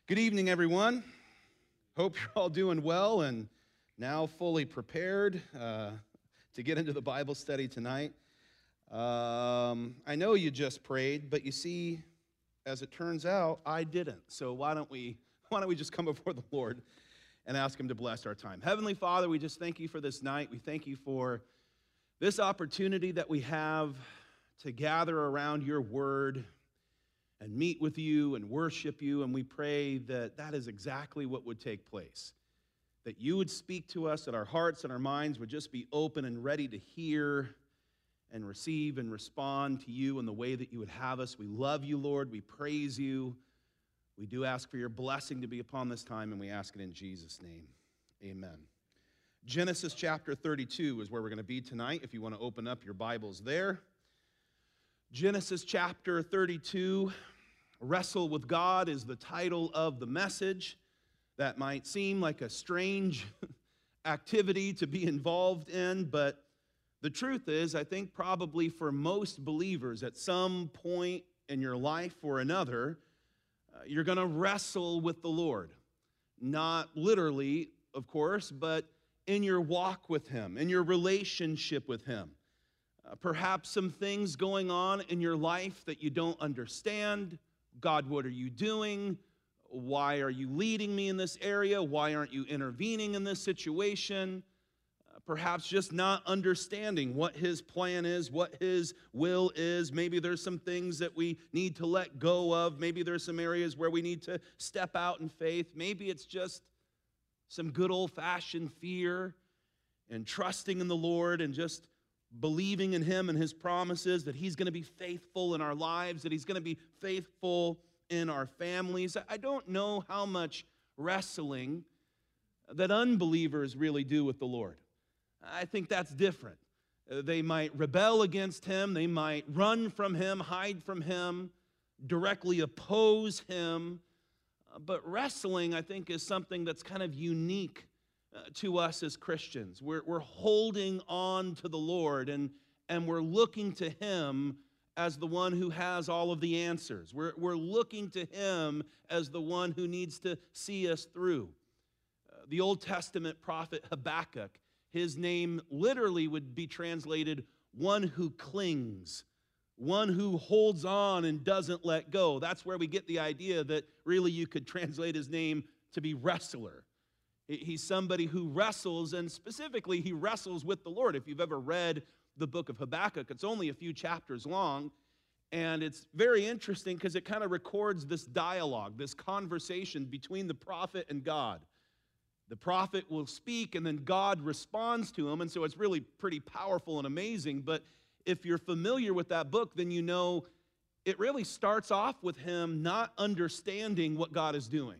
Good evening, everyone. Hope you're all doing well and now fully prepared to get into the Bible study tonight. I know you just prayed, but you see, as it turns out, I didn't. So why don't we just come before the Lord and ask Him to bless our time. Heavenly Father, we just thank you for this night. We thank you for this opportunity that we have to gather around your word and meet with you and worship you, and we pray that that is exactly what would take place, that you would speak to us, that our hearts and our minds would just be open and ready to hear and receive and respond to you in the way that you would have us. We love you, Lord. We praise you. We do ask for your blessing to be upon this time, and we ask it in Jesus' name. Amen. Genesis chapter 32 is where we're going to be tonight, if you want to open up your Bibles there. Genesis chapter 32, Wrestle with God is the title of the message. That might seem like a strange activity to be involved in, but the truth is, I think probably for most believers at some point in your life or another, you're going to wrestle with the Lord. Not literally, of course, but in your walk with Him, in your relationship with Him. Perhaps some things going on in your life that you don't understand. God, what are you doing? Why are you leading me in this area? Why aren't you intervening in this situation? Perhaps just not understanding what His plan is, what His will is. Maybe there's some things that we need to let go of. Maybe there's some areas where we need to step out in faith. Maybe it's just some good old-fashioned fear and trusting in the Lord and just believing in Him and His promises, that He's going to be faithful in our lives, that He's going to be faithful in our families. I don't know how much wrestling that unbelievers really do with the Lord. I think that's different. They might rebel against Him, they might run from Him, hide from Him, directly oppose Him. But wrestling, I think, is something that's kind of unique to us as Christians. We're holding on to the Lord, and we're looking to Him as the one who has all of the answers. We're looking to Him as the one who needs to see us through. The Old Testament prophet Habakkuk, his name literally would be translated one who clings, one who holds on and doesn't let go. That's where we get the idea that really you could translate his name to be wrestler. He's somebody who wrestles, and specifically he wrestles with the Lord. If you've ever read the book of Habakkuk, it's only a few chapters long, and it's very interesting because it kind of records this dialogue, this conversation between the prophet and God. The prophet will speak, and then God responds to him, and so it's really pretty powerful and amazing. But if you're familiar with that book, then you know it really starts off with him not understanding what God is doing.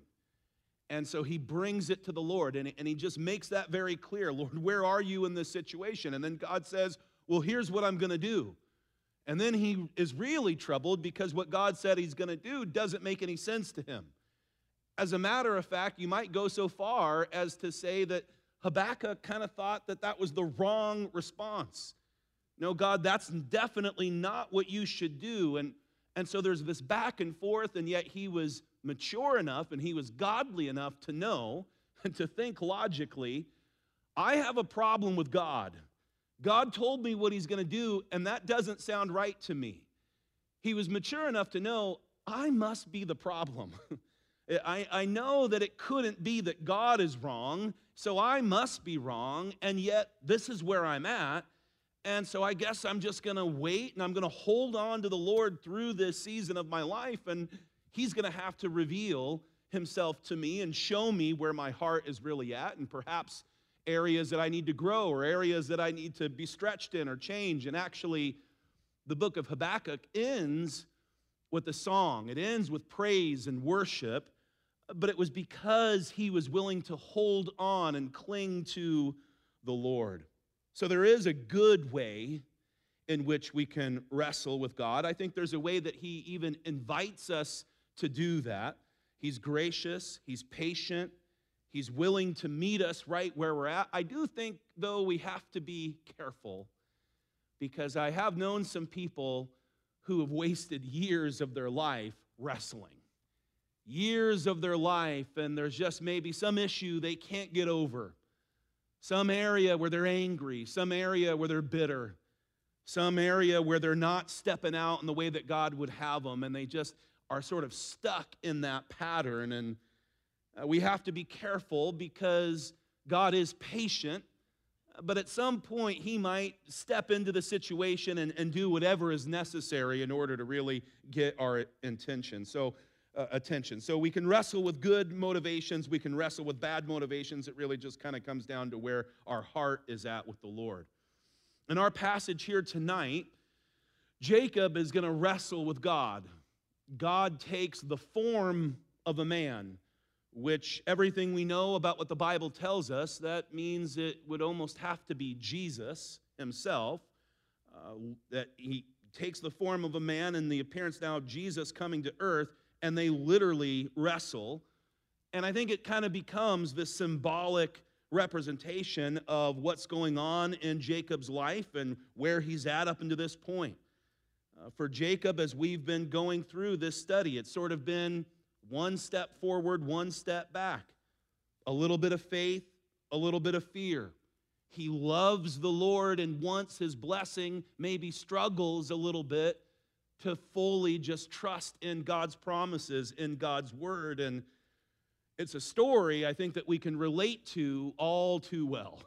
And so he brings it to the Lord, and he just makes that very clear. Lord, where are you in this situation? And then God says, well, here's what I'm going to do. And then he is really troubled because what God said He's going to do doesn't make any sense to him. As a matter of fact, you might go so far as to say that Habakkuk kind of thought that that was the wrong response. No, God, that's definitely not what you should do. And so there's this back and forth, and yet he was mature enough and he was godly enough to know and to think logically, I have a problem with God. God told me what He's going to do, and that doesn't sound right to me. He was mature enough to know, I must be the problem. I know that it couldn't be that God is wrong, so I must be wrong, and yet this is where I'm at. And so I guess I'm just going to wait, and I'm going to hold on to the Lord through this season of my life, and He's going to have to reveal Himself to me and show me where my heart is really at, and perhaps areas that I need to grow or areas that I need to be stretched in or change. And actually, the book of Habakkuk ends with a song. It ends with praise and worship, but it was because he was willing to hold on and cling to the Lord. So there is a good way in which we can wrestle with God. I think there's a way that He even invites us to do that. He's gracious, He's patient, He's willing to meet us right where we're at. I do think, though, we have to be careful, because I have known some people who have wasted years of their life wrestling. years of their life, and there's just maybe some issue they can't get over, some area where they're angry, some area where they're bitter, some area where they're not stepping out in the way that God would have them, and they just are sort of stuck in that pattern. And we have to be careful because God is patient, but at some point He might step into the situation and do whatever is necessary in order to really get our attention. So we can wrestle with good motivations, we can wrestle with bad motivations. It really just kind of comes down to where our heart is at with the Lord. In our passage here tonight, Jacob is going to wrestle with God. God takes the form of a man, which everything we know about what the Bible tells us, that means it would almost have to be Jesus himself, that he takes the form of a man in the appearance now of Jesus coming to earth, and they literally wrestle. And I think it kind of becomes this symbolic representation of what's going on in Jacob's life and where he's at up until this point. For Jacob, as we've been going through this study, it's sort of been one step forward, one step back. A little bit of faith, a little bit of fear. He loves the Lord and wants His blessing, maybe struggles a little bit to fully just trust in God's promises, in God's word. And it's a story, I think, that we can relate to all too well.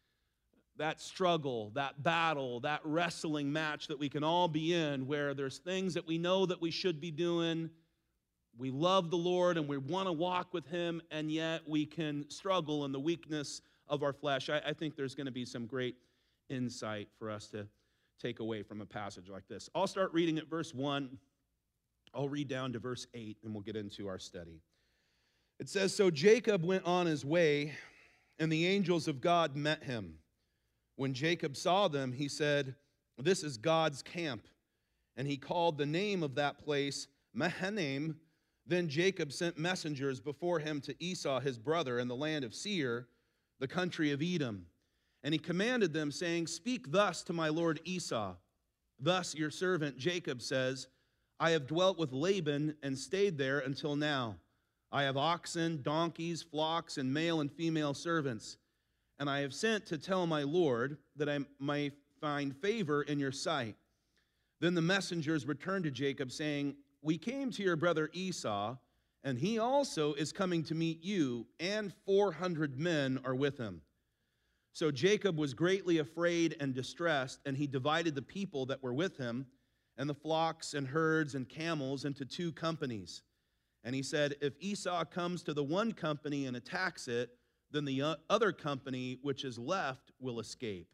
That struggle, that battle, that wrestling match that we can all be in, where there's things that we know that we should be doing. We love the Lord and we want to walk with Him, and yet we can struggle in the weakness of our flesh. I think there's going to be some great insight for us to take away from a passage like this. I'll start reading at verse 1. I'll read down to verse 8, and we'll get into our study. It says, "So Jacob went on his way, and the angels of God met him. When Jacob saw them, he said, 'This is God's camp.' And he called the name of that place Mahanaim. Then Jacob sent messengers before him to Esau his brother in the land of Seir, the country of Edom. And he commanded them, saying, 'Speak thus to my lord Esau. Thus your servant Jacob says, I have dwelt with Laban and stayed there until now. I have oxen, donkeys, flocks, and male and female servants. And I have sent to tell my lord that I may find favor in your sight.' Then the messengers returned to Jacob, saying, 'We came to your brother Esau, and he also is coming to meet you, and 400 men are with him.' So Jacob was greatly afraid and distressed, and he divided the people that were with him, and the flocks and herds and camels into 2 companies. And he said, 'If Esau comes to the one company and attacks it, then the other company which is left will escape.'"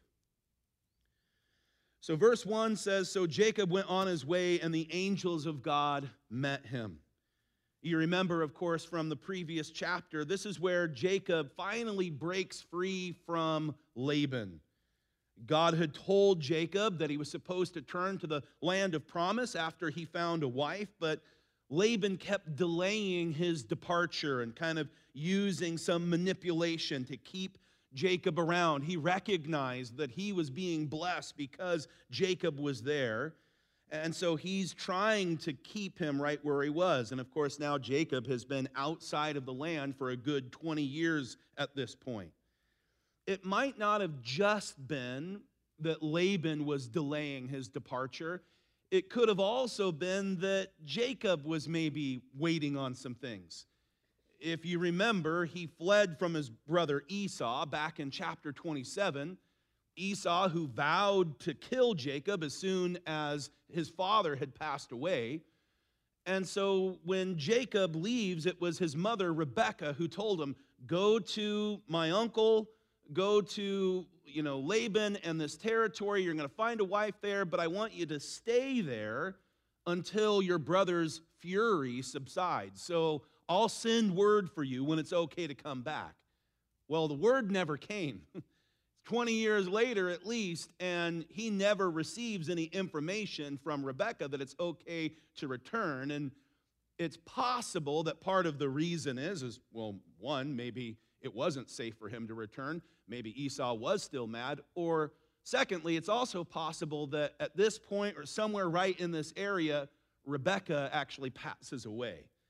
So verse 1 says, "So Jacob went on his way, and the angels of God met him." You remember, of course, from the previous chapter, this is where Jacob finally breaks free from Laban. God had told Jacob that he was supposed to turn to the land of promise after he found a wife, but Laban kept delaying his departure and kind of using some manipulation to keep Jacob around. He recognized that he was being blessed because Jacob was there. And so he's trying to keep him right where he was. And of course, now Jacob has been outside of the land for a good 20 years at this point. It might not have just been that Laban was delaying his departure. It could have also been that Jacob was maybe waiting on some things. If you remember, he fled from his brother Esau back in chapter 27. Esau, who vowed to kill Jacob as soon as his father had passed away. And so when Jacob leaves, it was his mother, Rebekah, who told him, "Go to my uncle, go to Laban and this territory. You're going to find a wife there, but I want you to stay there until your brother's fury subsides. So I'll send word for you when it's okay to come back." Well, the word never came. 20 years later at least, and he never receives any information from Rebekah that it's okay to return. And it's possible that part of the reason is well, one, maybe it wasn't safe for him to return. Maybe Esau was still mad. Or secondly, it's also possible that at this point or somewhere right in this area, Rebekah actually passes away.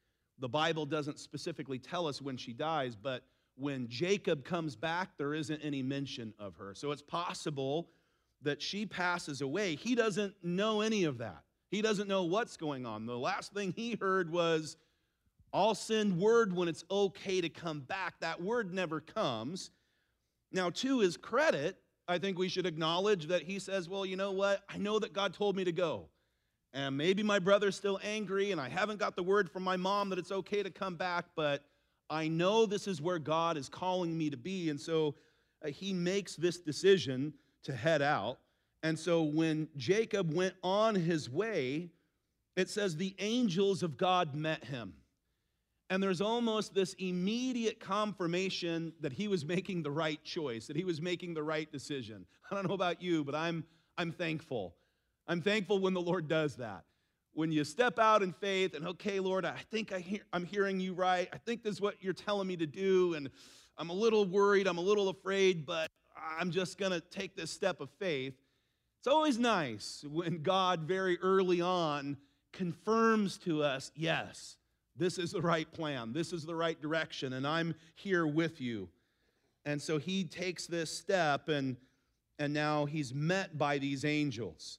The Bible doesn't specifically tell us when she dies, but when Jacob comes back, there isn't any mention of her. So it's possible that she passes away. He doesn't know any of that. He doesn't know what's going on. The last thing he heard was, I'll send word when it's okay to come back. That word never comes. Now, to his credit, I think we should acknowledge that he says, well, you know what? I know that God told me to go. And maybe my brother's still angry, and I haven't got the word from my mom that it's okay to come back, but I know this is where God is calling me to be. And so he makes this decision to head out. And so when Jacob went on his way, it says the angels of God met him. And there's almost this immediate confirmation that he was making the right choice, that he was making the right decision. I don't know about you, but I'm thankful. I'm thankful when the Lord does that. When you step out in faith and, okay, Lord, I think I'm hearing you right. I think this is what you're telling me to do, and I'm a little worried, I'm a little afraid, but I'm just going to take this step of faith. It's always nice when God very early on confirms to us, yes, this is the right plan, this is the right direction, and I'm here with you. And so he takes this step, and now he's met by these angels.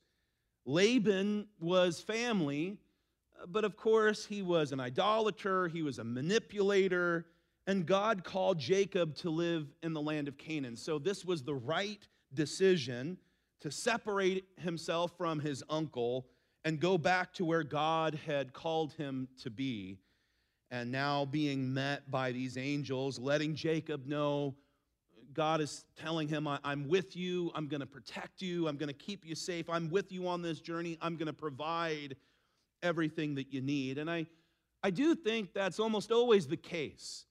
Laban was family, but of course he was an idolater, he was a manipulator, and God called Jacob to live in the land of Canaan. So this was the right decision to separate himself from his uncle and go back to where God had called him to be. And now being met by these angels, letting Jacob know God is telling him, I'm with you, I'm going to protect you, I'm going to keep you safe, I'm with you on this journey, I'm going to provide everything that you need. And I do think that's almost always the case.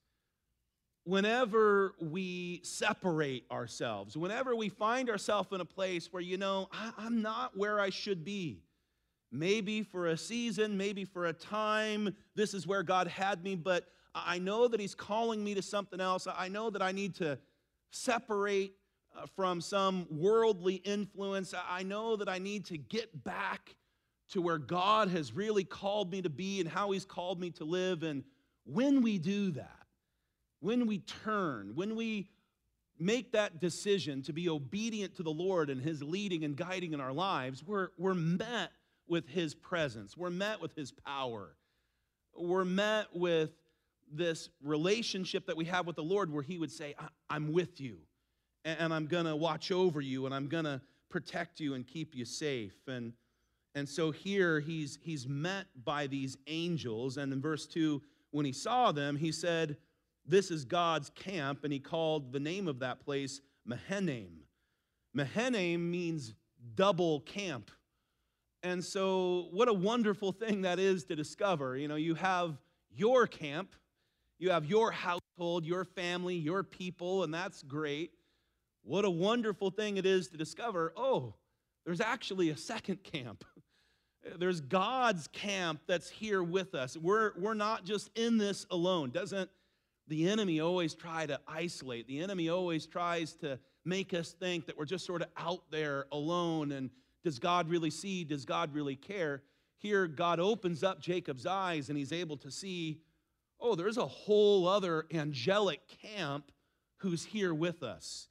Whenever we separate ourselves, whenever we find ourselves in a place where, I'm not where I should be, maybe for a season, maybe for a time, this is where God had me, but I know that he's calling me to something else. I know that I need to separate from some worldly influence. I know that I need to get back to where God has really called me to be and how he's called me to live. And when we do that, when we turn, when we make that decision to be obedient to the Lord and his leading and guiding in our lives, we're met with his presence. We're met with his power. We're met with this relationship that we have with the Lord where he would say, I'm with you, and I'm going to watch over you, and I'm going to protect you and keep you safe. And so here he's met by these angels, and in verse 2, when he saw them, he said, this is God's camp, and he called the name of that place Mahanaim. Mahanaim means double camp. And so what a wonderful thing that is to discover. You have your camp, you have your household, your family, your people, and that's great. What a wonderful thing it is to discover, there's actually a second camp. There's God's camp that's here with us. We're not just in this alone. Doesn't the enemy always try to isolate? The enemy always tries to make us think that we're just sort of out there alone, and does God really see? Does God really care? Here, God opens up Jacob's eyes, and he's able to see, there's a whole other angelic camp who's here with us,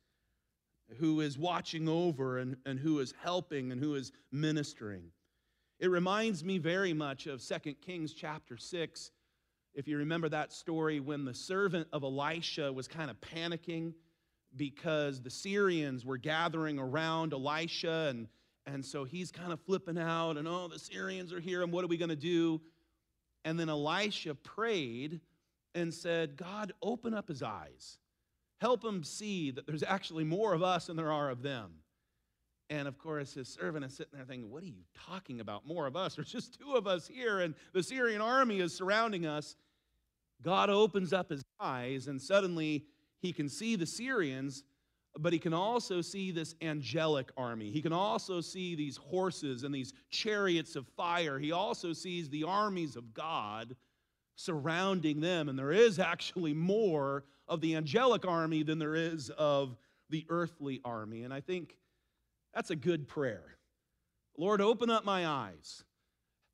who is watching over and who is helping and who is ministering. It reminds me very much of 2 Kings chapter 6. If you remember that story, when the servant of Elisha was kind of panicking because the Syrians were gathering around Elisha, and so he's kind of flipping out, and the Syrians are here, and what are we going to do? And then Elisha prayed and said, God, open up his eyes. Help him see that there's actually more of us than there are of them. And of course, his servant is sitting there thinking, what are you talking about? More of us? There's just two of us here, and the Syrian army is surrounding us. God opens up his eyes, and suddenly he can see the Syrians, but he can also see this angelic army. He can also see these horses and these chariots of fire. He also sees the armies of God surrounding them, and there is actually more of the angelic army than there is of the earthly army. And I think that's a good prayer. Lord, open up my eyes.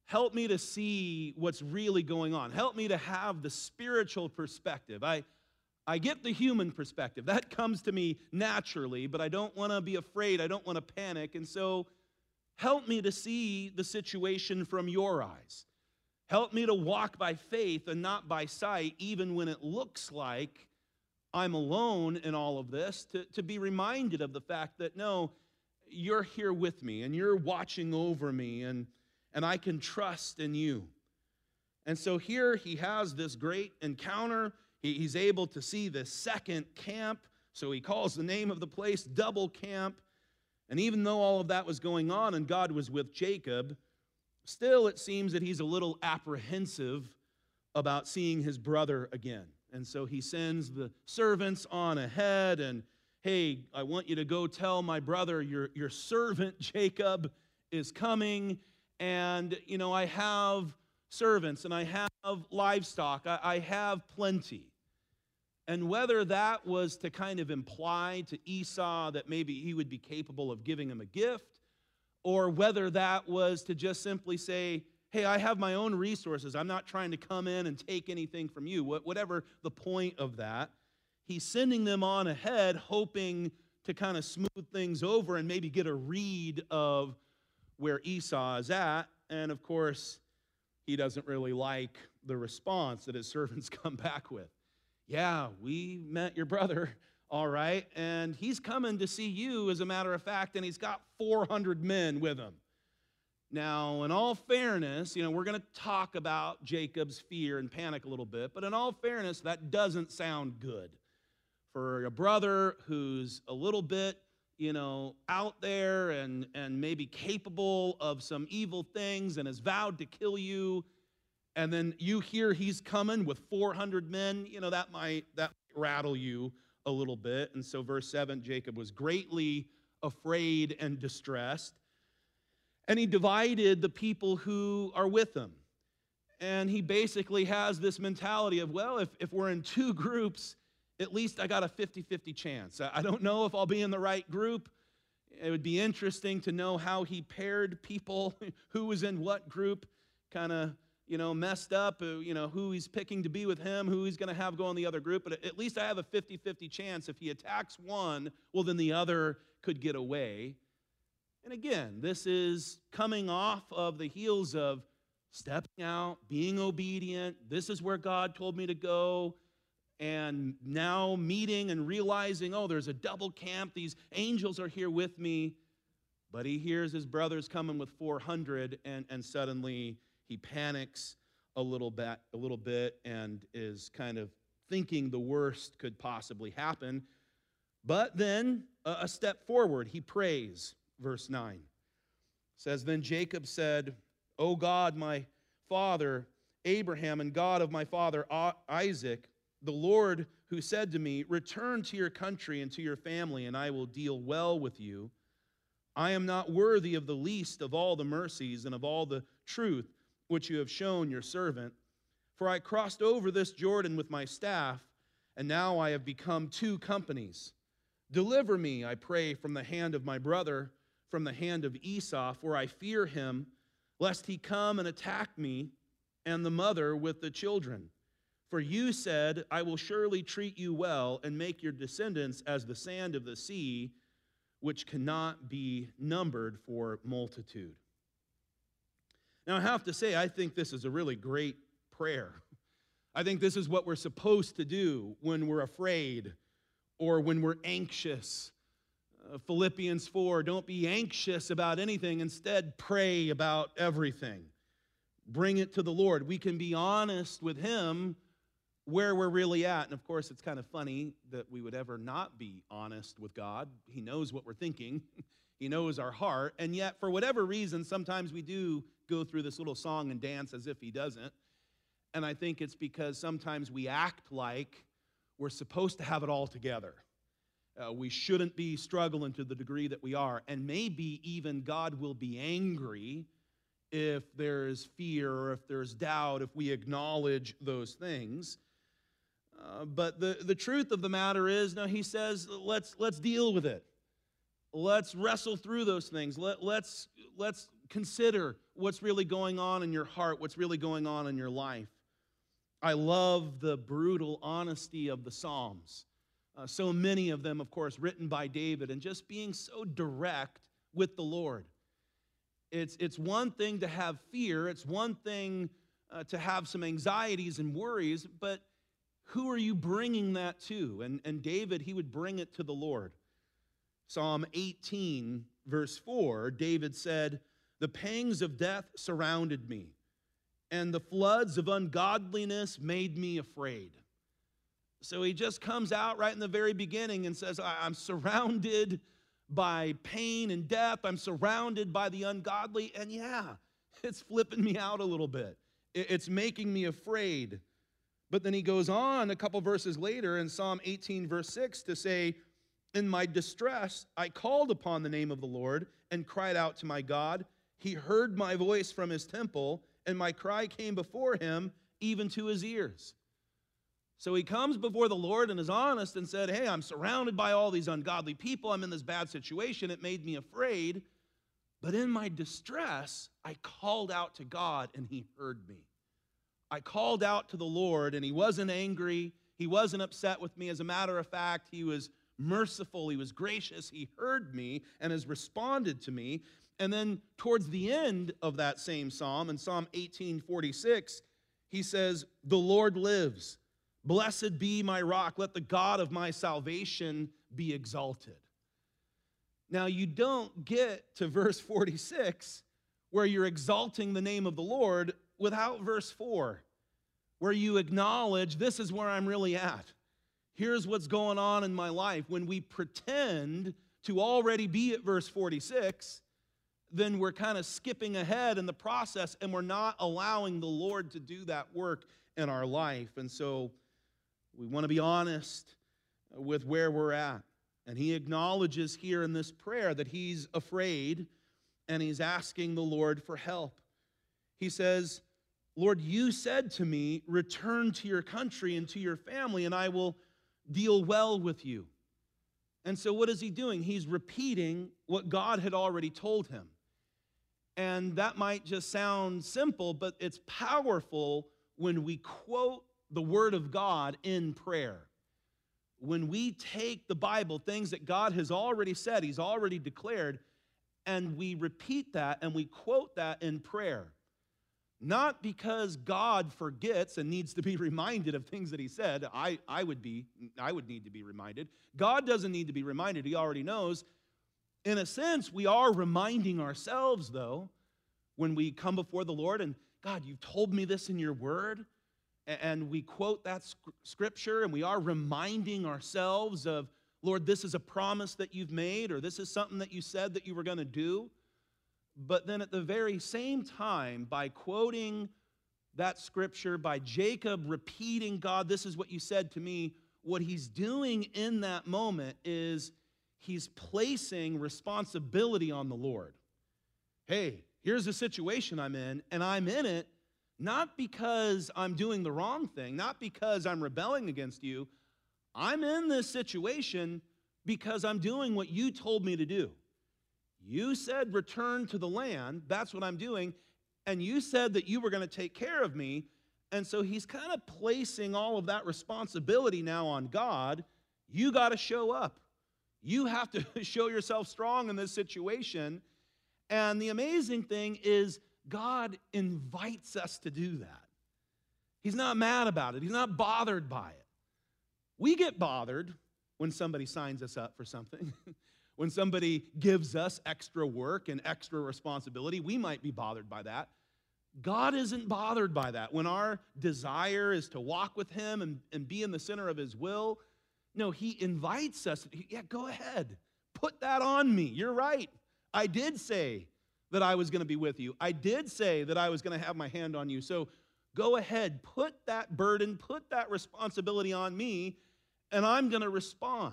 help me to see what's really going on. Help me to have the spiritual perspective. I get the human perspective. That comes to me naturally, but I don't want to be afraid. I don't want to panic. And so help me to see the situation from your eyes. Help me to walk by faith and not by sight, even when it looks like I'm alone in all of this, to be reminded of the fact that, no, you're here with me and you're watching over me, and I can trust in you. And so here he has this great encounter. He's able to see the second camp, so he calls the name of the place Double Camp. And even though all of that was going on and God was with Jacob, still it seems that he's a little apprehensive about seeing his brother again. And so he sends the servants on ahead and, hey, I want you to go tell my brother, your servant Jacob is coming, and, I have servants and I have livestock. I have plenty. And whether that was to kind of imply to Esau that maybe he would be capable of giving him a gift, or whether that was to just simply say, hey, I have my own resources. I'm not trying to come in and take anything from you. Whatever the point of that, he's sending them on ahead, hoping to kind of smooth things over and maybe get a read of where Esau is at. And of course, he doesn't really like the response that his servants come back with. Yeah, we met your brother, all right, and he's coming to see you, as a matter of fact, and he's got 400 men with him. Now, in all fairness, we're going to talk about Jacob's fear and panic a little bit, but in all fairness, that doesn't sound good. For a brother who's a little bit, out there and maybe capable of some evil things and has vowed to kill you, and then you hear he's coming with 400 men, that might rattle you a little bit. And so verse 7, Jacob was greatly afraid and distressed. And he divided the people who are with him. And he basically has this mentality of, well, if we're in two groups, at least I got a 50-50 chance. I don't know if I'll be in the right group. It would be interesting to know how he paired people, who was in what group, kind of, messed up, who he's picking to be with him, who he's going to have go in the other group. But at least I have a 50-50 chance. If he attacks one, well, then the other could get away. And again, this is coming off of the heels of stepping out, being obedient. This is where God told me to go. And now meeting and realizing, oh, there's a double camp. These angels are here with me. But he hears his brothers coming with 400, and suddenly he panics a little bit and is kind of thinking the worst could possibly happen. But then a step forward, he prays. Verse 9 says, then Jacob said, O God, my father Abraham, and God of my father Isaac, the Lord who said to me, return to your country and to your family, and I will deal well with you. I am not worthy of the least of all the mercies and of all the truth which you have shown your servant. For I crossed over this Jordan with my staff, and now I have become two companies. Deliver me, I pray, from the hand of my brother, from the hand of Esau, for I fear him, lest he come and attack me and the mother with the children. For you said, I will surely treat you well and make your descendants as the sand of the sea, which cannot be numbered for multitude. Now, I have to say, I think this is a really great prayer. I think this is what we're supposed to do when we're afraid or when we're anxious. Philippians 4, don't be anxious about anything. Instead, pray about everything. Bring it to the Lord. We can be honest with him where we're really at. And of course, it's kind of funny that we would ever not be honest with God. He knows what we're thinking. He knows our heart. And yet, for whatever reason, sometimes we do go through this little song and dance as if he doesn't. And I think it's because sometimes we act like we're supposed to have it all together. We shouldn't be struggling to the degree that we are. And maybe even God will be angry if there's fear or if there's doubt, if we acknowledge those things. But the truth of the matter is, no, he says, let's deal with it. Let's wrestle through those things. Let's consider what's really going on in your heart, what's really going on in your life. I love the brutal honesty of the Psalms. So many of them, of course, written by David, and just being so direct with the Lord. It's one thing to have fear. It's one thing to have some anxieties and worries, but who are you bringing that to? And David, he would bring it to the Lord. Psalm 18, verse 4, David said, "The pangs of death surrounded me, and the floods of ungodliness made me afraid." So he just comes out right in the very beginning and says, I'm surrounded by pain and death. I'm surrounded by the ungodly. And yeah, it's flipping me out a little bit. It's making me afraid. But then he goes on a couple verses later in Psalm 18, verse 6 to say, "In my distress, I called upon the name of the Lord and cried out to my God. He heard my voice from his temple, and my cry came before him, even to his ears." So he comes before the Lord and is honest and said, hey, I'm surrounded by all these ungodly people. I'm in this bad situation. It made me afraid. But in my distress, I called out to God, and he heard me. I called out to the Lord, and he wasn't angry. He wasn't upset with me. As a matter of fact, he was merciful. He was gracious. He heard me and has responded to me. And then towards the end of that same psalm, in Psalm 18:46, he says, "The Lord lives. Blessed be my rock. Let the God of my salvation be exalted." Now, you don't get to verse 46 where you're exalting the name of the Lord without verse 4, where you acknowledge this is where I'm really at. Here's what's going on in my life. When we pretend to already be at verse 46, then we're kind of skipping ahead in the process, and we're not allowing the Lord to do that work in our life. And so we want to be honest with where we're at. And he acknowledges here in this prayer that he's afraid, and he's asking the Lord for help. He says, "Lord, you said to me, return to your country and to your family, and I will deal well with you." And so what is he doing? He's repeating what God had already told him. And that might just sound simple, but it's powerful when we quote the Word of God in prayer. When we take the Bible, things that God has already said, he's already declared, and we repeat that and we quote that in prayer. Not because God forgets and needs to be reminded of things that he said. I would need to be reminded. God doesn't need to be reminded. He already knows. In a sense, we are reminding ourselves, though, when we come before the Lord and, God, you've told me this in your word. And we quote that scripture, and we are reminding ourselves of, Lord, this is a promise that you've made, or this is something that you said that you were going to do. But then at the very same time, by quoting that scripture, by Jacob repeating, God, this is what you said to me, what he's doing in that moment is he's placing responsibility on the Lord. Hey, here's the situation I'm in, and I'm in it not because I'm doing the wrong thing, not because I'm rebelling against you. I'm in this situation because I'm doing what you told me to do. You said return to the land. That's what I'm doing. And you said that you were going to take care of me. And so he's kind of placing all of that responsibility now on God. You got to show up. You have to show yourself strong in this situation. And the amazing thing is God invites us to do that. He's not mad about it. He's not bothered by it. We get bothered when somebody signs us up for something. When somebody gives us extra work and extra responsibility, we might be bothered by that. God isn't bothered by that. When our desire is to walk with him and be in the center of his will, no, he invites us. Yeah, go ahead. Put that on me. You're right. I did say that I was going to be with you. I did say that I was going to have my hand on you. So go ahead, put that burden, put that responsibility on me, and I'm going to respond.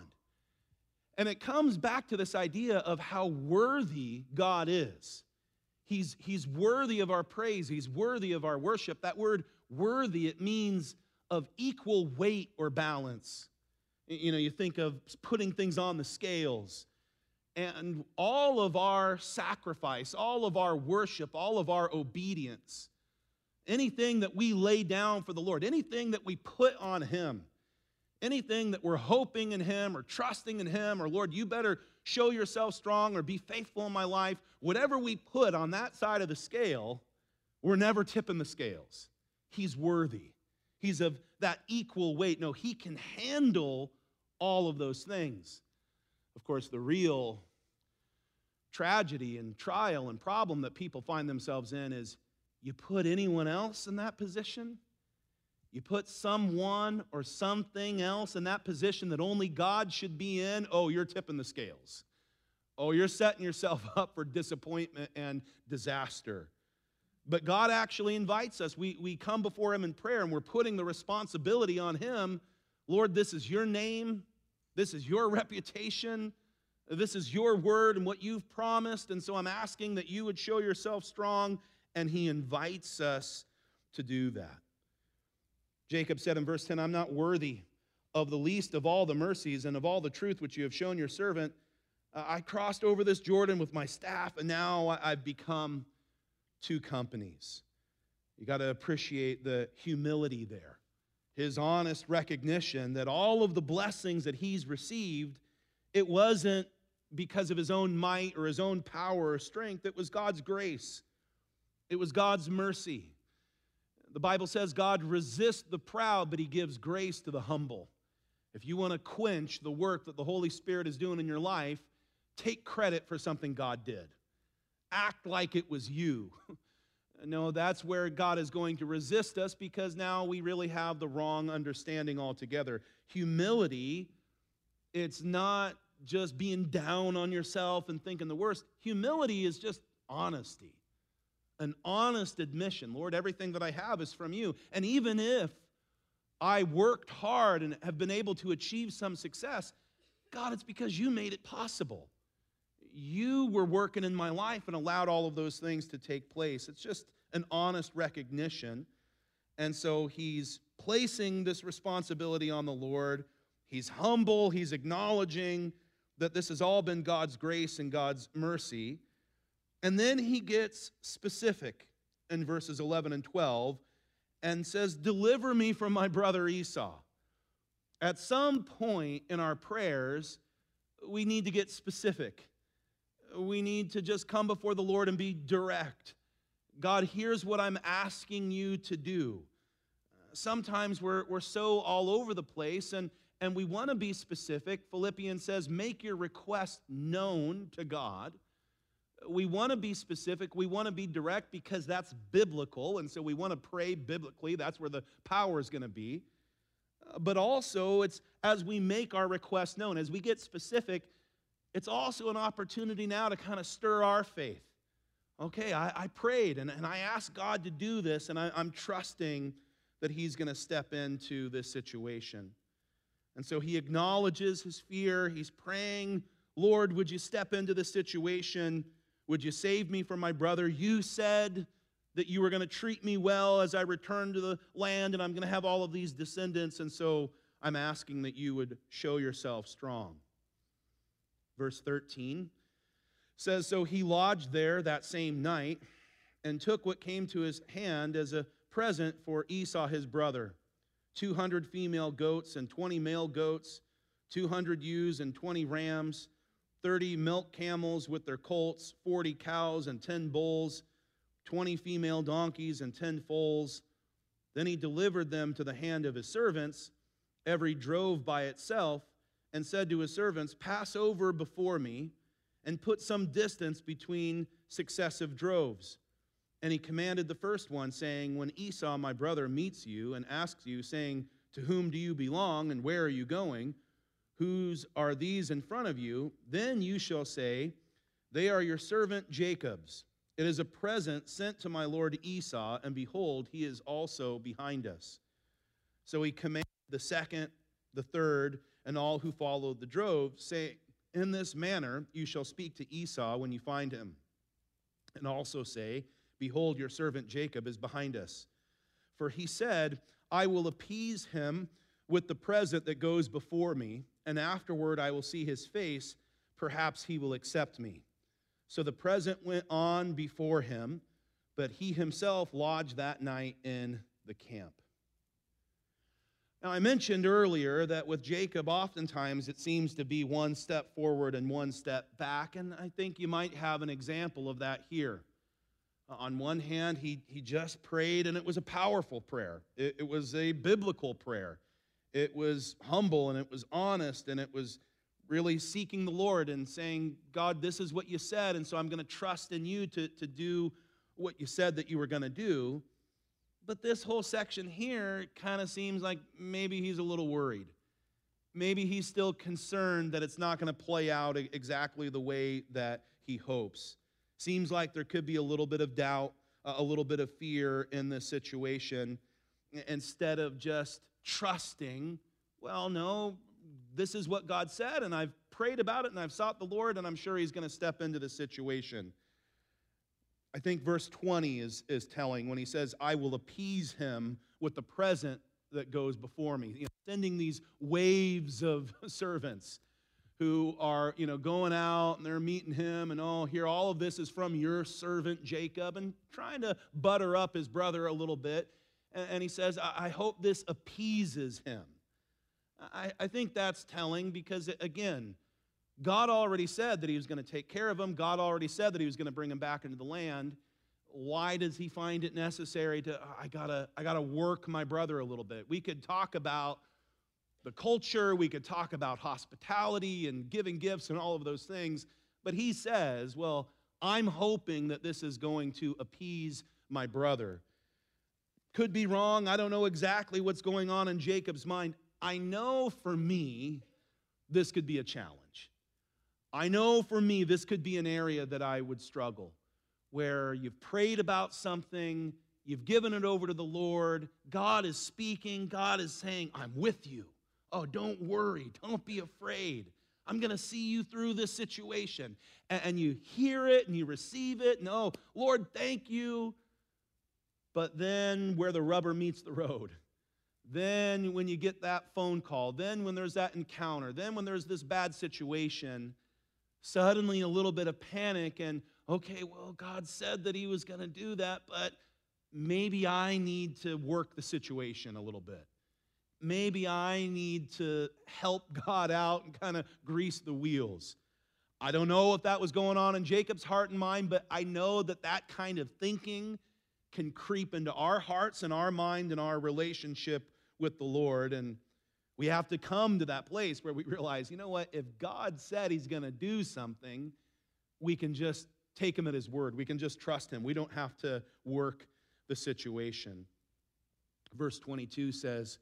And it comes back to this idea of how worthy God is. He's worthy of our praise. He's worthy of our worship. That word worthy, it means of equal weight or balance. You know, you think of putting things on the scales. And all of our sacrifice, all of our worship, all of our obedience, anything that we lay down for the Lord, anything that we put on Him, anything that we're hoping in Him or trusting in Him, or Lord, you better show yourself strong or be faithful in my life, whatever we put on that side of the scale, we're never tipping the scales. He's worthy. He's of that equal weight. No, He can handle all of those things. Of course, the real tragedy and trial and problem that people find themselves in is you put anyone else in that position, you put someone or something else in that position that only God should be in, oh, you're tipping the scales. Oh, you're setting yourself up for disappointment and disaster. But God actually invites us. We come before Him in prayer, and we're putting the responsibility on Him. Lord, this is your name. This is your reputation. This is your word and what you've promised. And so I'm asking that you would show yourself strong. And He invites us to do that. Jacob said in verse 10, I'm not worthy of the least of all the mercies and of all the truth which you have shown your servant. I crossed over this Jordan with my staff, and now I've become two companies. You got to appreciate the humility there. His honest recognition that all of the blessings that he's received, it wasn't because of his own might or his own power or strength. It was God's grace. It was God's mercy. The Bible says God resists the proud, but He gives grace to the humble. If you want to quench the work that the Holy Spirit is doing in your life, take credit for something God did. Act like it was you. No, that's where God is going to resist us, because now we really have the wrong understanding altogether. Humility, it's not just being down on yourself and thinking the worst. Humility is just honesty, an honest admission. Lord, everything that I have is from you. And even if I worked hard and have been able to achieve some success, God, it's because you made it possible. You were working in my life and allowed all of those things to take place. It's just an honest recognition. And so he's placing this responsibility on the Lord. He's humble. He's acknowledging that this has all been God's grace and God's mercy. And then he gets specific in verses 11 and 12 and says, deliver me from my brother Esau. At some point in our prayers, we need to get specific. We need to just come before the Lord and be direct. God, here's what I'm asking you to do. Sometimes we're so all over the place, and we want to be specific. Philippians says, make your request known to God. We want to be specific. We want to be direct because that's biblical, and so we want to pray biblically. That's where the power is going to be. But also, it's as we make our request known, as we get specific, it's also an opportunity now to kind of stir our faith. Okay, I prayed and I asked God to do this, and I'm trusting that He's going to step into this situation. And so he acknowledges his fear. He's praying, Lord, would you step into this situation? Would you save me from my brother? You said that you were going to treat me well as I return to the land, and I'm going to have all of these descendants, and so I'm asking that you would show yourself strong. Verse 13 says, so he lodged there that same night and took what came to his hand as a present for Esau his brother, 200 female goats and 20 male goats, 200 ewes and 20 rams, 30 milk camels with their colts, 40 cows and 10 bulls, 20 female donkeys and 10 foals. Then he delivered them to the hand of his servants, every drove by itself, and said to his servants, pass over before me and put some distance between successive droves. And he commanded the first one, saying, when Esau, my brother, meets you and asks you, saying, to whom do you belong and where are you going? Whose are these in front of you? Then you shall say, they are your servant Jacob's. It is a present sent to my lord Esau, and behold, he is also behind us. So he commanded the second, the third, and all who followed the drove, say, in this manner you shall speak to Esau when you find him. And also say, behold, your servant Jacob is behind us. For he said, I will appease him with the present that goes before me, and afterward I will see his face, perhaps he will accept me. So the present went on before him, but he himself lodged that night in the camp. Now, I mentioned earlier that with Jacob, oftentimes it seems to be one step forward and one step back, and I think you might have an example of that here. On one hand, he just prayed, and it was a powerful prayer. It was a biblical prayer. It was humble, and it was honest, and it was really seeking the Lord and saying, God, this is what you said, and so I'm going to trust in you to do what you said that you were going to do. But this whole section here kind of seems like maybe he's a little worried. Maybe he's still concerned that it's not going to play out exactly the way that he hopes. Seems like there could be a little bit of doubt, a little bit of fear in this situation, instead of just trusting, well, no, this is what God said, and I've prayed about it, and I've sought the Lord, and I'm sure he's going to step into the situation. I think verse 20 is telling when he says, I will appease him with the present that goes before me. Sending these waves of servants who are, going out and they're meeting him, and here, all of this is from your servant Jacob, and trying to butter up his brother a little bit. And he says, I hope this appeases him. I think that's telling because, again, God already said that he was going to take care of him. God already said that he was going to bring him back into the land. Why does he find it necessary to, I gotta work my brother a little bit? We could talk about the culture, we could talk about hospitality and giving gifts and all of those things, but he says, well, I'm hoping that this is going to appease my brother. Could be wrong. I don't know exactly what's going on in Jacob's mind. I know for me, this could be a challenge. I know for me, this could be an area that I would struggle, where you've prayed about something, you've given it over to the Lord, God is speaking, God is saying, I'm with you. Oh, don't worry, don't be afraid. I'm going to see you through this situation. And you hear it and you receive it. No, Lord, thank you. But then where the rubber meets the road, then when you get that phone call, then when there's that encounter, then when there's this bad situation, suddenly a little bit of panic and, okay, well, God said that he was going to do that, but maybe I need to work the situation a little bit. Maybe I need to help God out and kind of grease the wheels. I don't know if that was going on in Jacob's heart and mind, but I know that that kind of thinking can creep into our hearts and our mind and our relationship with the Lord. And we have to come to that place where we realize, you know what, if God said he's going to do something, we can just take him at his word. We can just trust him. We don't have to work the situation. Verse 22 says,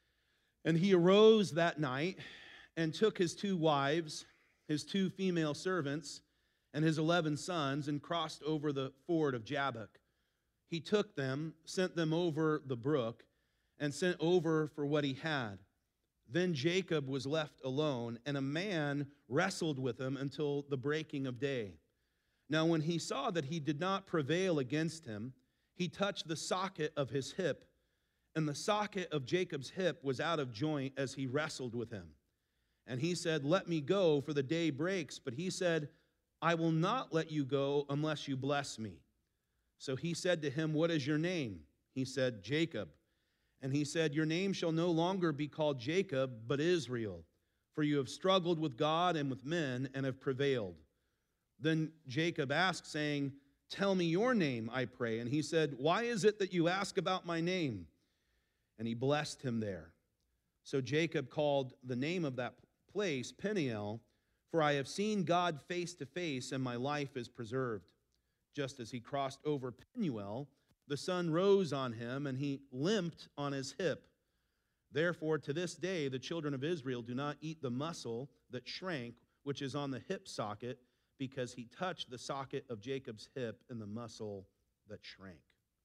and he arose that night and took his 2 wives, his 2 female servants, and his 11 sons, and crossed over the ford of Jabbok. He took them, sent them over the brook, and sent over for what he had. Then Jacob was left alone, and a man wrestled with him until the breaking of day. Now when he saw that he did not prevail against him, he touched the socket of his hip, and the socket of Jacob's hip was out of joint as he wrestled with him. And he said, let me go, for the day breaks. But he said, I will not let you go unless you bless me. So he said to him, what is your name? He said, Jacob. And he said, your name shall no longer be called Jacob, but Israel, for you have struggled with God and with men and have prevailed. Then Jacob asked, saying, tell me your name, I pray. And he said, why is it that you ask about my name? And he blessed him there. So Jacob called the name of that place Peniel, for I have seen God face to face, and my life is preserved. Just as he crossed over Penuel, the sun rose on him, and he limped on his hip. Therefore, to this day, the children of Israel do not eat the muscle that shrank, which is on the hip socket, because he touched the socket of Jacob's hip and the muscle that shrank.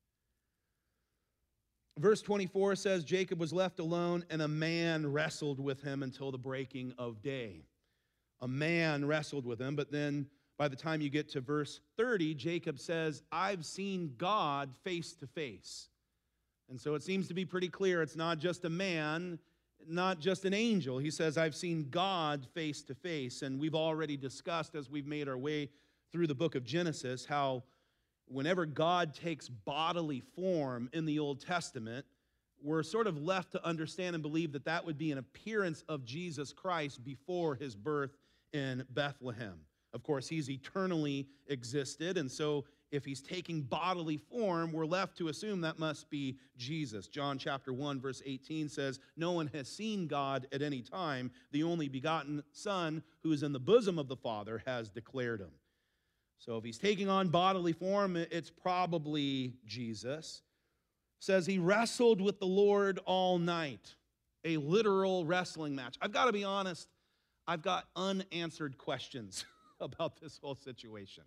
Verse 24 says, Jacob was left alone, and a man wrestled with him until the breaking of day. A man wrestled with him, but then by the time you get to verse 30, Jacob says, I've seen God face to face. And so it seems to be pretty clear it's not just a man, not just an angel. He says, I've seen God face to face. And we've already discussed, as we've made our way through the book of Genesis, how whenever God takes bodily form in the Old Testament, we're sort of left to understand and believe that that would be an appearance of Jesus Christ before his birth in Bethlehem. Of course, he's eternally existed, and so if he's taking bodily form, we're left to assume that must be Jesus. John chapter 1, verse 18 says, no one has seen God at any time. The only begotten Son, who is in the bosom of the Father, has declared him. So if he's taking on bodily form, it's probably Jesus. It says he wrestled with the Lord all night, a literal wrestling match. I've got to be honest, I've got unanswered questions about this whole situation.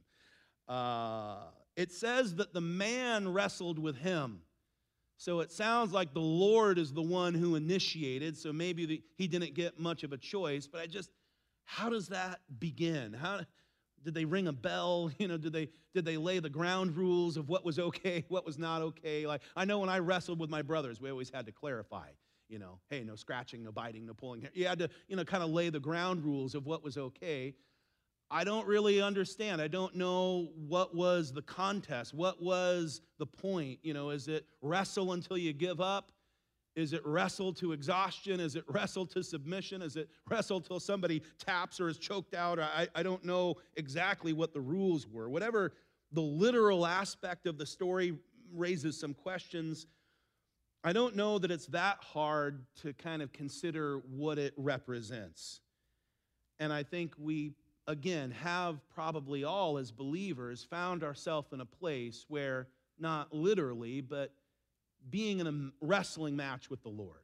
It says that the man wrestled with him. So it sounds like the Lord is the one who initiated, so maybe he didn't get much of a choice, but how does that begin? Did they ring a bell? Did they lay the ground rules of what was okay, what was not okay? Like, I know when I wrestled with my brothers, we always had to clarify, hey, no scratching, no biting, no pulling hair. You had to, kind of lay the ground rules of what was okay. I don't really understand. I don't know what was the contest. What was the point? Is it wrestle until you give up? Is it wrestle to exhaustion? Is it wrestle to submission? Is it wrestle till somebody taps or is choked out? I don't know exactly what the rules were. Whatever the literal aspect of the story raises some questions, I don't know that it's that hard to kind of consider what it represents. And I think we, again, have probably all as believers found ourselves in a place where, not literally, but being in a wrestling match with the Lord,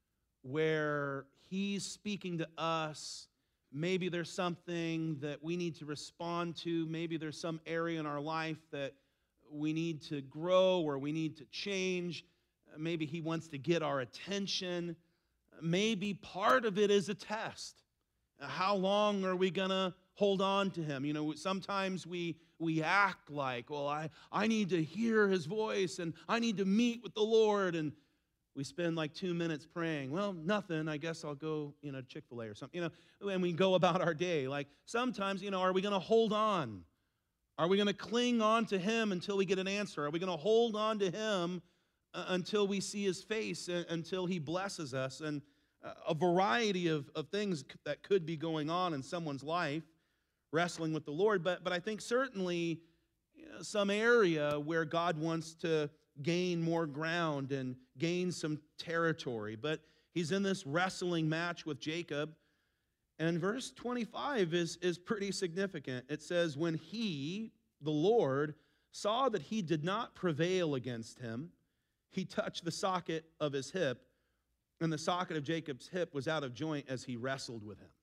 where he's speaking to us. Maybe there's something that we need to respond to. Maybe there's some area in our life that we need to grow or we need to change. Maybe he wants to get our attention. Maybe part of it is a test. How long are we going to hold on to him? Sometimes we act like, well, I need to hear his voice and I need to meet with the Lord. And we spend like 2 minutes praying. Well, nothing. I guess I'll go, Chick-fil-A or something, and we go about our day. Like sometimes, are we going to hold on? Are we going to cling on to him until we get an answer? Are we going to hold on to him until we see his face, until he blesses us? And a variety of things that could be going on in someone's life, wrestling with the Lord, but I think certainly some area where God wants to gain more ground and gain some territory. But he's in this wrestling match with Jacob, and verse 25 is pretty significant. It says, when he, the Lord, saw that he did not prevail against him, he touched the socket of his hip, and the socket of Jacob's hip was out of joint as he wrestled with him.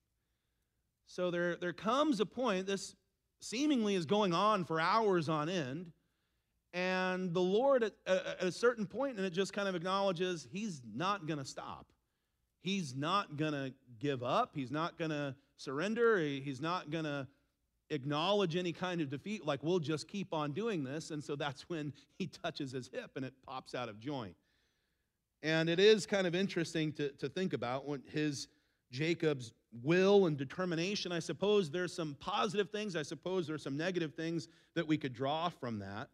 So there comes a point, this seemingly is going on for hours on end, and the Lord at a certain point, and it just kind of acknowledges he's not going to stop. He's not going to give up. He's not going to surrender. He's not going to acknowledge any kind of defeat, like we'll just keep on doing this. And so that's when he touches his hip and it pops out of joint. And it is kind of interesting to think about when Jacob's will and determination. I suppose there's some positive things. I suppose there's some negative things that we could draw from that.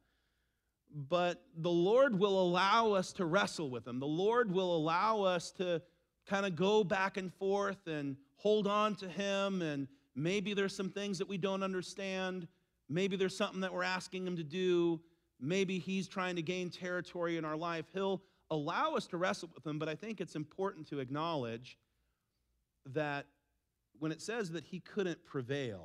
But the Lord will allow us to wrestle with him. The Lord will allow us to kind of go back and forth and hold on to him. And maybe there's some things that we don't understand. Maybe there's something that we're asking him to do. Maybe he's trying to gain territory in our life. He'll allow us to wrestle with him, but I think it's important to acknowledge that when it says that he couldn't prevail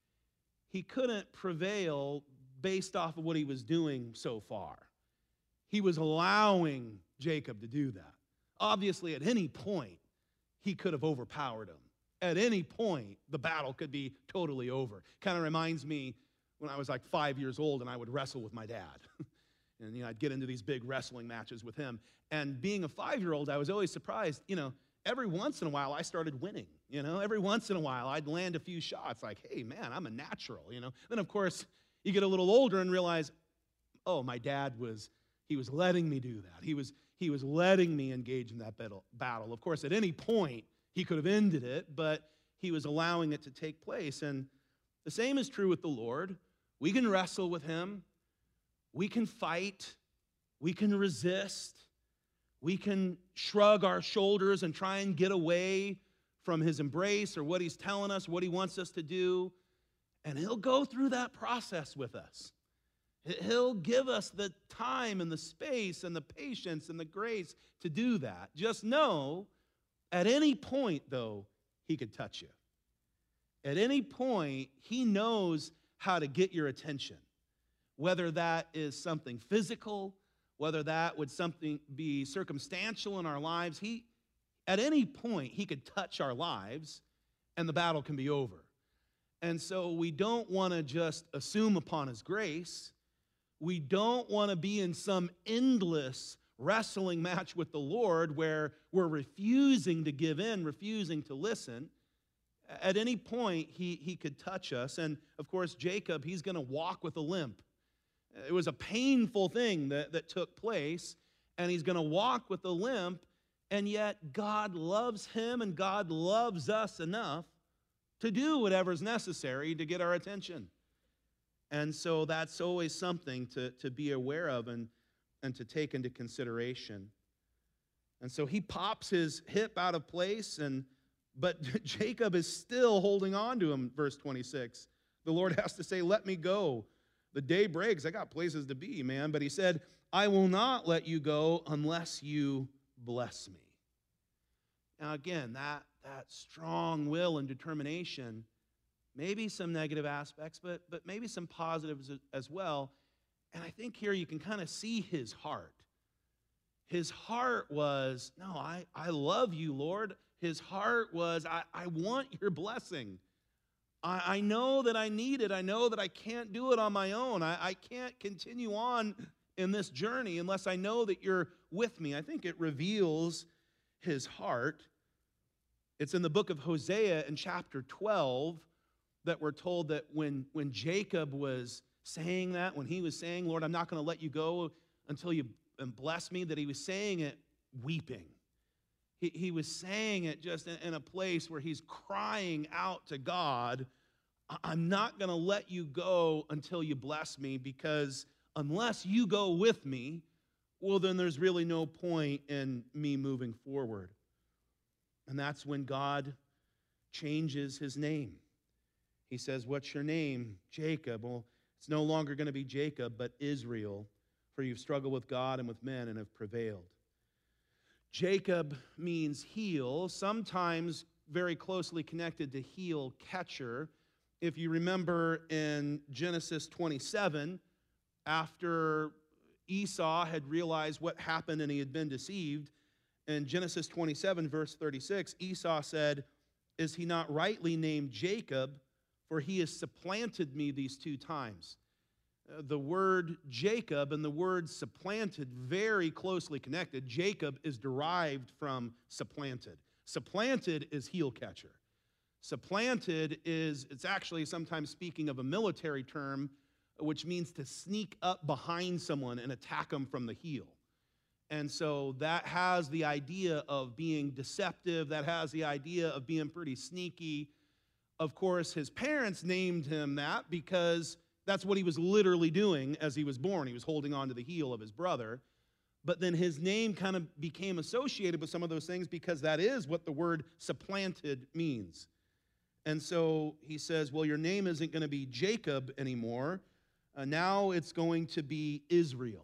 based off of what he was doing so far. He was allowing Jacob to do that. Obviously, at any point, he could have overpowered him. At any point, the battle could be totally over. Kind of reminds me when I was like 5 years old and I would wrestle with my dad. And I'd get into these big wrestling matches with him. And being a 5-year-old, I was always surprised, every once in a while I started winning. Every once in a while I'd land a few shots like, hey, man, I'm a natural, Then, of course, you get a little older and realize, oh, my dad was letting me do that. He he was letting me engage in that battle. Of course, at any point, he could have ended it, but he was allowing it to take place. And the same is true with the Lord. We can wrestle with him. We can fight. We can resist. We can shrug our shoulders and try and get away from his embrace or what he's telling us, what he wants us to do. And he'll go through that process with us. He'll give us the time and the space and the patience and the grace to do that. Just know, at any point, though, he could touch you. At any point, he knows how to get your attention. Whether that is something physical, whether that would something be circumstantial in our lives, at any point, he could touch our lives and the battle can be over. And so we don't want to just assume upon his grace. We don't want to be in some endless wrestling match with the Lord where we're refusing to give in, refusing to listen. At any point, he could touch us. And, of course, Jacob, he's going to walk with a limp. It was a painful thing that took place, and he's going to walk with a limp, and yet God loves him and God loves us enough to do whatever's necessary to get our attention. And so that's always something to be aware of and to take into consideration. And so he pops his hip out of place, but Jacob is still holding on to him, verse 26. The Lord has to say, let me go. The day breaks. I got places to be, man. But he said, I will not let you go unless you bless me. Now, again, that strong will and determination, maybe some negative aspects, but maybe some positives as well. And I think here you can kind of see his heart. His heart was, no, I love you, Lord. His heart was, I want your blessing. I know that I need it. I know that I can't do it on my own. I can't continue on in this journey unless I know that you're with me. I think it reveals his heart. It's in the book of Hosea in chapter 12 that we're told that when Jacob was saying that, when he was saying, Lord, I'm not going to let you go until you bless me, that he was saying it weeping. He was saying it just in a place where he's crying out to God, I'm not going to let you go until you bless me, because unless you go with me, well, then there's really no point in me moving forward. And that's when God changes his name. He says, what's your name? Jacob. Well, it's no longer going to be Jacob, but Israel, for you've struggled with God and with men and have prevailed. Jacob means heel, sometimes very closely connected to heel catcher. If you remember in Genesis 27, after Esau had realized what happened and he had been deceived, in Genesis 27, verse 36, Esau said, is he not rightly named Jacob, for he has supplanted me these 2 times? The word Jacob and the word supplanted, very closely connected. Jacob is derived from supplanted. Supplanted is heel catcher. Supplanted it's actually sometimes speaking of a military term, which means to sneak up behind someone and attack them from the heel. And so that has the idea of being deceptive. That has the idea of being pretty sneaky. Of course, his parents named him that because that's what he was literally doing as he was born. He was holding on to the heel of his brother. But then his name kind of became associated with some of those things because that is what the word supplanted means. And so he says, well, your name isn't going to be Jacob anymore. Now it's going to be Israel.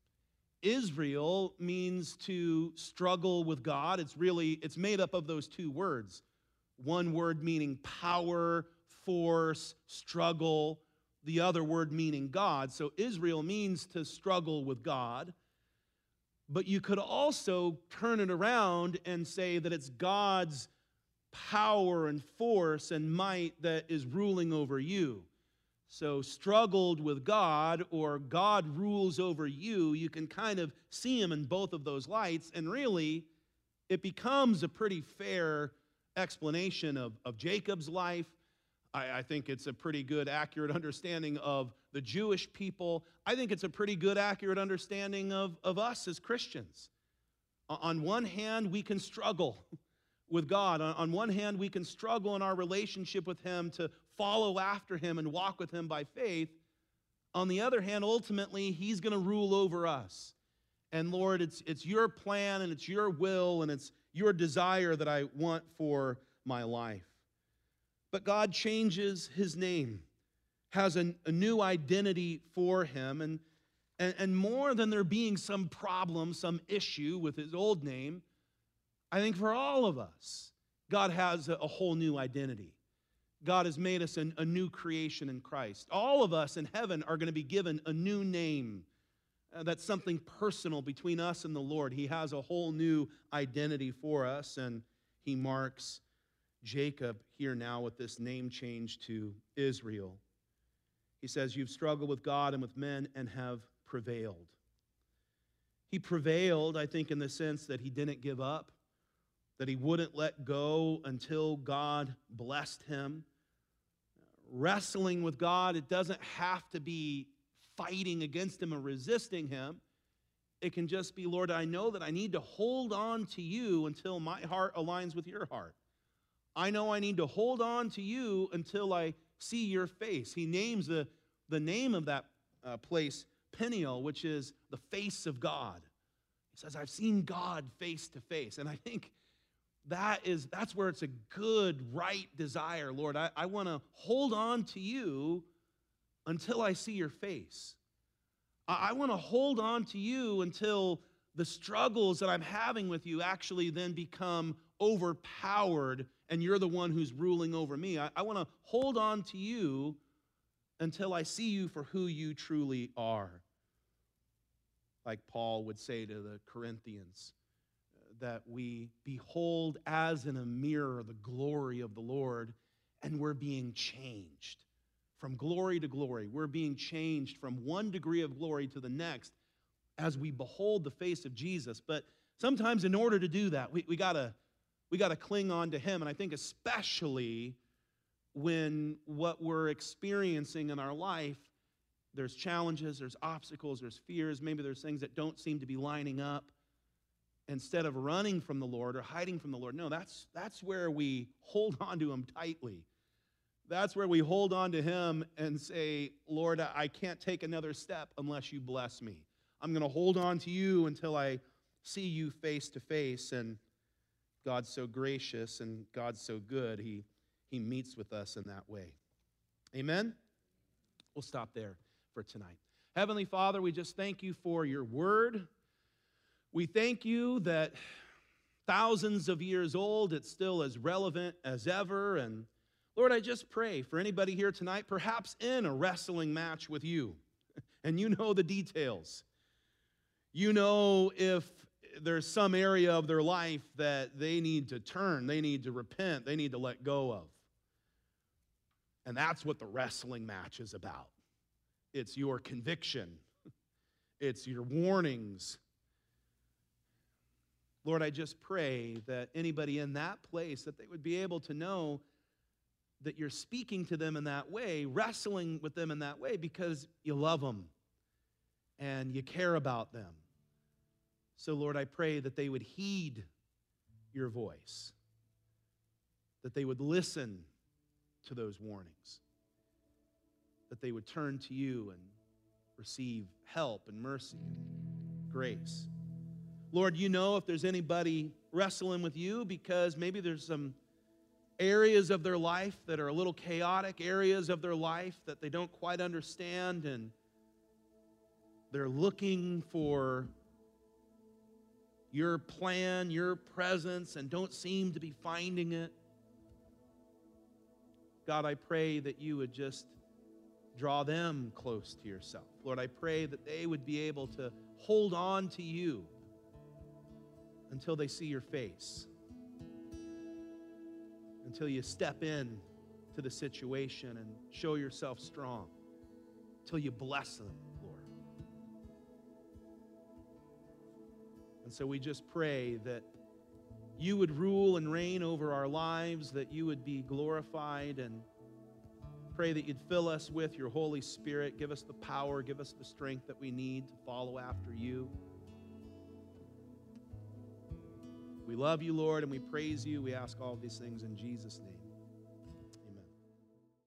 Israel means to struggle with God. It's made up of those 2 words. One word meaning power, force, struggle. The other word meaning God. So Israel means to struggle with God. But you could also turn it around and say that it's God's power and force and might that is ruling over you. So struggled with God or God rules over you, you can kind of see him in both of those lights. And really, it becomes a pretty fair explanation of Jacob's life. I think it's a pretty good, accurate understanding of the Jewish people. I think it's a pretty good, accurate understanding of us as Christians. On one hand, we can struggle with God. On one hand, we can struggle in our relationship with Him to follow after Him and walk with Him by faith. On the other hand, ultimately, He's going to rule over us. And Lord, it's your plan and it's your will and it's your desire that I want for my life. But God changes His name, has a new identity for Him. And more than there being some problem, some issue with His old name, I think for all of us, God has a whole new identity. God has made us a new creation in Christ. All of us in heaven are going to be given a new name. That's something personal between us and the Lord. He has a whole new identity for us, and He marks Jacob here now with this name change to Israel. He says, you've struggled with God and with men and have prevailed. He prevailed, I think, in the sense that he didn't give up, that he wouldn't let go until God blessed him. Wrestling with God, it doesn't have to be fighting against Him or resisting Him. It can just be, Lord, I know that I need to hold on to you until my heart aligns with your heart. I know I need to hold on to you until I see your face. He names the name of that place Peniel, which is the face of God. He says, I've seen God face to face. And I think that's where it's a good, right desire. Lord, I want to hold on to you until I see your face. I want to hold on to you until the struggles that I'm having with you actually then become overpowered and you're the one who's ruling over me. I want to hold on to you until I see you for who you truly are. Like Paul would say to the Corinthians, that we behold as in a mirror the glory of the Lord, and we're being changed from glory to glory. We're being changed from one degree of glory to the next as we behold the face of Jesus. But sometimes in order to do that, we gotta cling on to Him. And I think especially when what we're experiencing in our life, there's challenges, there's obstacles, there's fears, maybe there's things that don't seem to be lining up. Instead of running from the Lord or hiding from the Lord, no, that's where we hold on to Him tightly. That's where we hold on to Him and say, Lord, I can't take another step unless you bless me. I'm going to hold on to you until I see you face to face. And God's so gracious and God's so good, He meets with us in that way. Amen? We'll stop there for tonight. Heavenly Father, we just thank you for your word. We thank you that thousands of years old, it's still as relevant as ever. And Lord, I just pray for anybody here tonight, perhaps in a wrestling match with you, and you know the details. You know if there's some area of their life that they need to turn, they need to repent, they need to let go of. And that's what the wrestling match is about. It's your conviction. It's your warnings. Lord, I just pray that anybody in that place, that they would be able to know that you're speaking to them in that way, wrestling with them in that way because you love them and you care about them. So, Lord, I pray that they would heed your voice, that they would listen to those warnings, that they would turn to you and receive help and mercy and grace. Lord, you know if there's anybody wrestling with you because maybe there's some areas of their life that are a little chaotic, areas of their life that they don't quite understand, and they're looking for your plan, your presence, and don't seem to be finding it. God, I pray that you would just draw them close to yourself. Lord, I pray that they would be able to hold on to you until they see your face, until you step in to the situation and show yourself strong, until you bless them, Lord. And so we just pray that you would rule and reign over our lives, that you would be glorified, and pray that you'd fill us with your Holy Spirit, give us the power, give us the strength that we need to follow after you. We love you, Lord, and we praise you. We ask all of these things in Jesus' name.